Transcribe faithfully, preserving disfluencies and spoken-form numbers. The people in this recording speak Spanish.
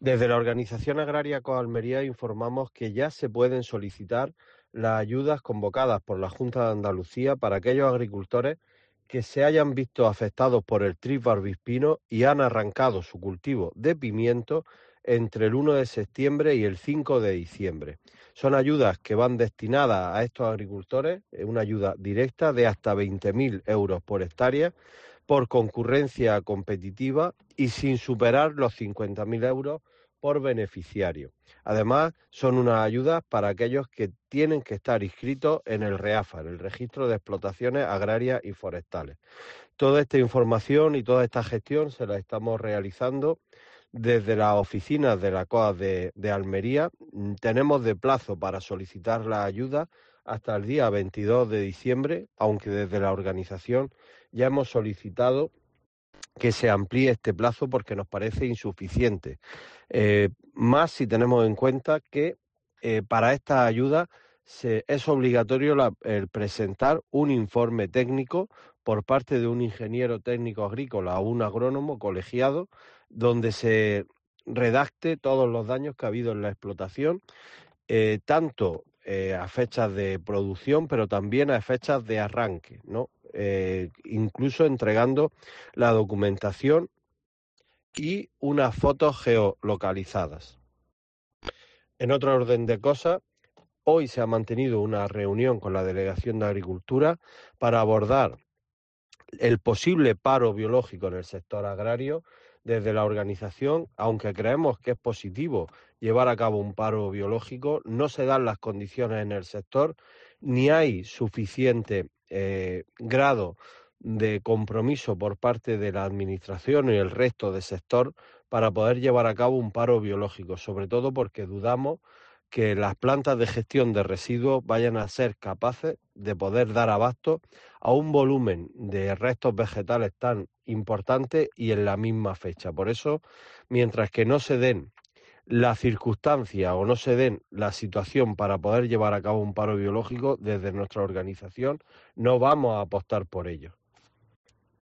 Desde la Organización Agraria Coalmería informamos que ya se pueden solicitar las ayudas convocadas por la Junta de Andalucía para aquellos agricultores que se hayan visto afectados por el trif barbispino y han arrancado su cultivo de pimiento entre el uno de septiembre y el cinco de diciembre. Son ayudas que van destinadas a estos agricultores, eh, una ayuda directa de hasta veinte mil euros por hectárea, por concurrencia competitiva y sin superar los cincuenta mil euros por beneficiario. Además, son unas ayudas para aquellos que tienen que estar inscritos en el REAFAR, el Registro de Explotaciones Agrarias y Forestales. Toda esta información y toda esta gestión se la estamos realizando desde las oficinas de la C O A de, de Almería. Tenemos de plazo para solicitar la ayuda hasta el día veintidós de diciembre, aunque desde la organización ya hemos solicitado que se amplíe este plazo porque nos parece insuficiente. Eh, más si tenemos en cuenta que eh, para estas ayudas se, es obligatorio la, el presentar un informe técnico por parte de un ingeniero técnico agrícola o un agrónomo colegiado, donde se redacte todos los daños que ha habido en la explotación, eh, tanto eh, a fechas de producción, pero también a fechas de arranque, ¿no? Eh, incluso entregando la documentación y unas fotos geolocalizadas. En otro orden de cosas, hoy se ha mantenido una reunión con la Delegación de Agricultura para abordar el posible paro biológico en el sector agrario. Desde la organización, aunque creemos que es positivo llevar a cabo un paro biológico, no se dan las condiciones en el sector, ni hay suficiente eh, grado de compromiso por parte de la Administración y el resto del sector para poder llevar a cabo un paro biológico, sobre todo porque dudamos que las plantas de gestión de residuos vayan a ser capaces de poder dar abasto a un volumen de restos vegetales tan importante y en la misma fecha. Por eso, mientras que no se den las circunstancias o no se den la situación para poder llevar a cabo un paro biológico, desde nuestra organización no vamos a apostar por ello.